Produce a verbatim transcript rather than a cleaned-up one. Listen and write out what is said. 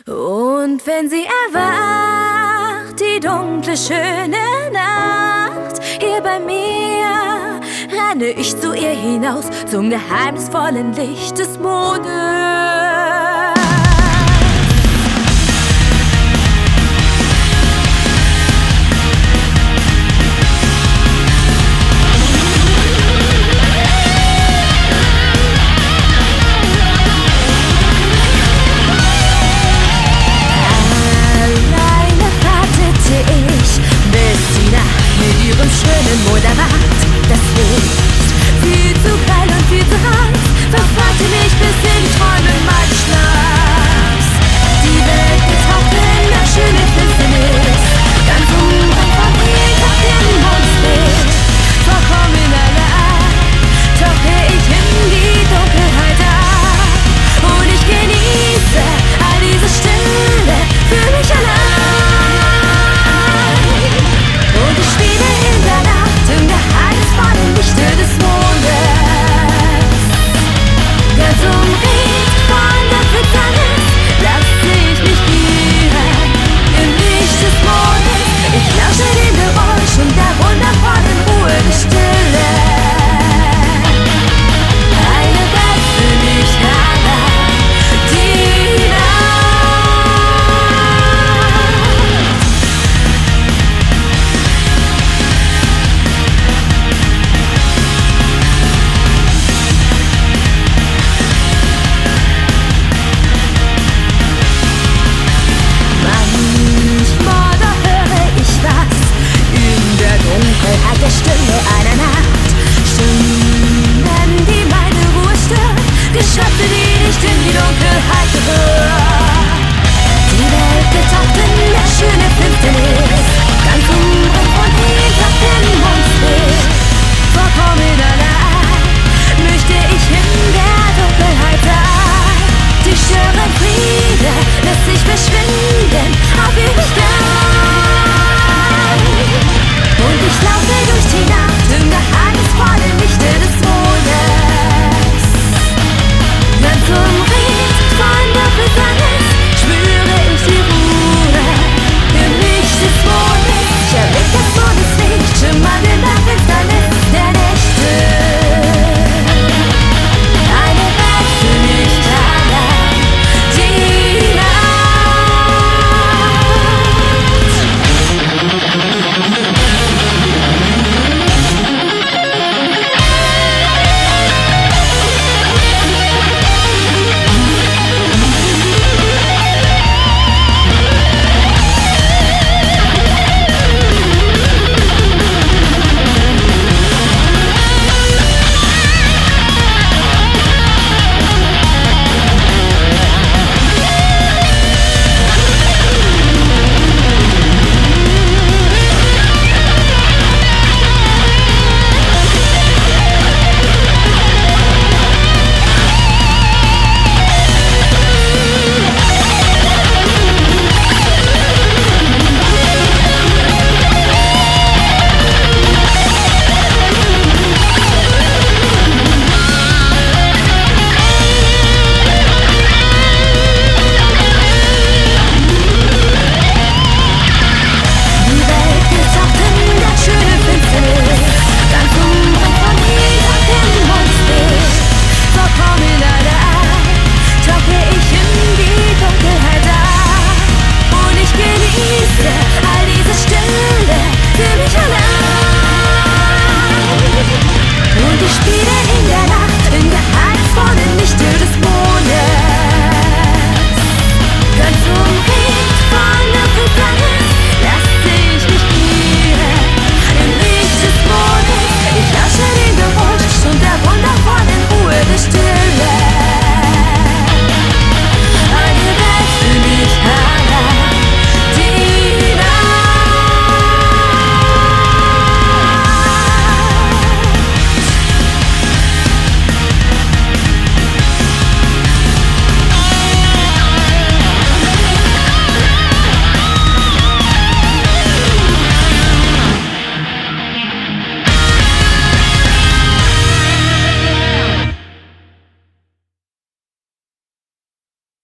Und wenn sie erwacht, die dunkle, schöne Nacht, hier bei mir, renne ich zu ihr hinaus, zum geheimnisvollen Licht des Mondes. Schönen Mond erwacht das Licht. Viel zu kalt und viel zu heiß verfolgte mich bis in die Träume meines Schlafs. Die Welt getaucht in der schönen Finsternis, ganz umringt von ekelhaftem Mondlicht. Vollkommen allein tauche ich in die Dunkelheit ein, und ich genieße all diese Stille für mich allein. Und ich spiele in der Nacht im geheimnisvollen Lichte des Mondes. Ganz umringt von der Finsternis lasse ich mich gehen im Licht des Mondes. Ich lausche dem Geräusch und der wundervollen Ruhe der Stille. Eine Welt für mich allein, die Nacht. Manchmal, da höre ich was in der Dunkelheit der Stille einer Nacht. Stimmen, die meine Ruhe stören, Geschöpfe, die nicht in die Dunkelheit gehören. Die Welt getaucht in der schönen Finsternis, ganz umringt von ekelhaftem Mondlicht. Vollkommen allein möchte ich in der Dunkelheit sein. Die Stille Friede lässt sich verschwinden.